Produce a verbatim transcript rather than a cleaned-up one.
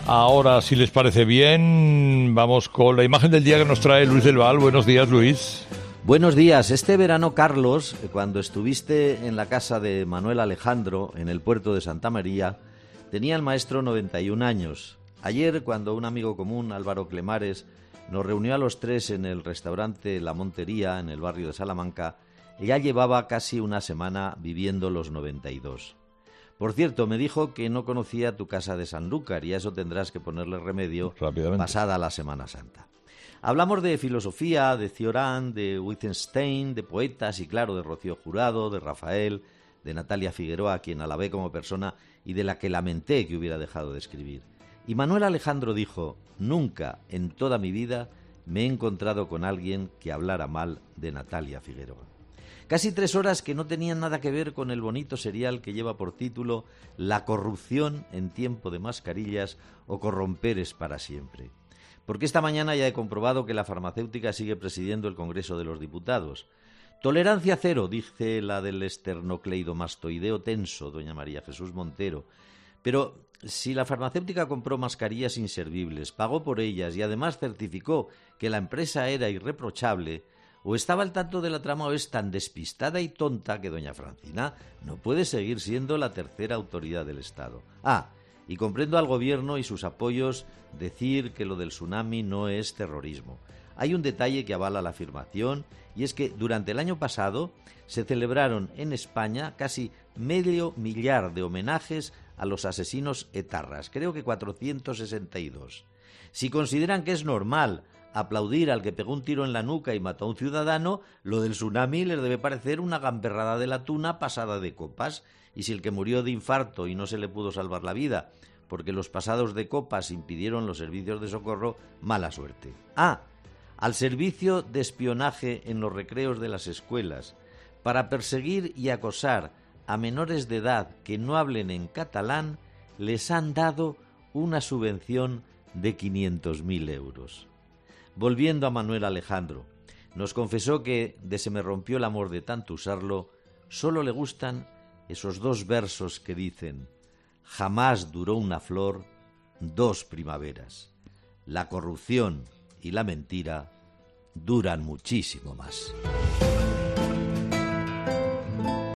Ahora, si les parece bien, vamos con la imagen del día que nos trae Luis del Val. Buenos días, Luis. Buenos días. Este verano, Carlos, cuando estuviste en la casa de Manuel Alejandro, en el puerto de Santa María, tenía el maestro noventa y un años. Ayer, cuando un amigo común, Álvaro Clemares, nos reunió a los tres en el restaurante La Montería, en el barrio de Salamanca, ya llevaba casi una semana viviendo los noventa y dos. Por cierto, me dijo que no conocía tu casa de Sanlúcar y a eso tendrás que ponerle remedio pasada la Semana Santa. Hablamos de filosofía, de Cioran, de Wittgenstein, de poetas y claro, de Rocío Jurado, de Rafael, de Natalia Figueroa, a quien alabé como persona y de la que lamenté que hubiera dejado de escribir. Y Manuel Alejandro dijo: nunca en toda mi vida me he encontrado con alguien que hablara mal de Natalia Figueroa. Casi tres horas que no tenían nada que ver con el bonito serial que lleva por título La corrupción en tiempo de mascarillas o Corromper es para siempre. Porque esta mañana ya he comprobado que la farmacéutica sigue presidiendo el Congreso de los Diputados. Tolerancia cero, dice la del esternocleidomastoideo tenso, doña María Jesús Montero. Pero si la farmacéutica compró mascarillas inservibles, pagó por ellas y además certificó que la empresa era irreprochable, o estaba al tanto de la trama o es tan despistada y tonta que doña Francina no puede seguir siendo la tercera autoridad del Estado. Ah, y comprendo al gobierno y sus apoyos decir que lo del tsunami no es terrorismo. Hay un detalle que avala la afirmación y es que durante el año pasado se celebraron en España casi medio millar de homenajes a los asesinos etarras, creo que cuatrocientos sesenta y dos. Si consideran que es normal aplaudir al que pegó un tiro en la nuca y mató a un ciudadano, lo del tsunami les debe parecer una gamberrada de la tuna pasada de copas. Y si el que murió de infarto y no se le pudo salvar la vida porque los pasados de copas impidieron los servicios de socorro, mala suerte. Ah, al servicio de espionaje en los recreos de las escuelas, para perseguir y acosar a menores de edad que no hablen en catalán, les han dado una subvención de quinientos mil euros. Volviendo a Manuel Alejandro, nos confesó que de Se me rompió el amor de tanto usarlo, solo le gustan esos dos versos que dicen: jamás duró una flor dos primaveras. La corrupción y la mentira duran muchísimo más.